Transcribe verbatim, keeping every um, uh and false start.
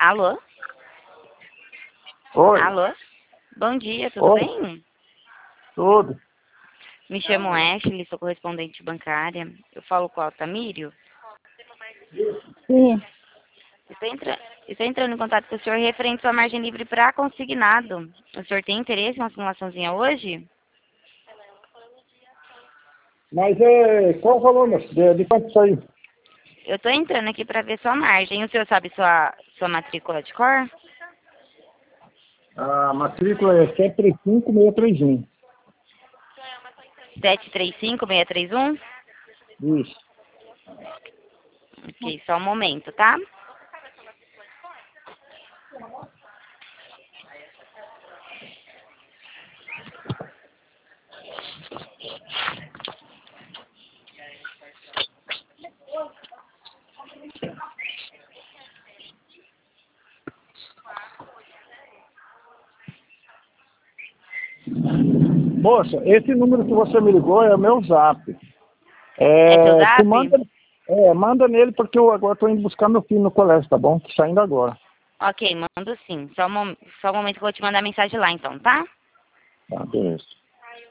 Alô? Oi. Alô? Bom dia, tudo Oi. bem? Tudo. Me chamo Ashley, sou correspondente bancária. Eu falo com o Altamírio. Sim. Estou, entra... Estou entrando em contato com o senhor referente à sua margem livre para consignado. O senhor tem interesse em uma simulaçãozinha hoje? Mas é, qual o valor, moço? De, de quanto isso aí? Eu estou entrando aqui para ver sua margem. O senhor sabe sua, sua matrícula de cor? A matrícula é sete três cinco, seis três um. sete três cinco, seis três um? Isso. Ok, só um momento, tá? Moça, esse número que você me ligou é o meu zap. É seu É, tu zap? manda, é, manda nele porque eu agora estou indo buscar meu filho no colégio, tá bom? Saindo agora. Ok, mando sim. Só um, mom... só um momento que eu vou te mandar mensagem lá então, tá? Tá, beleza.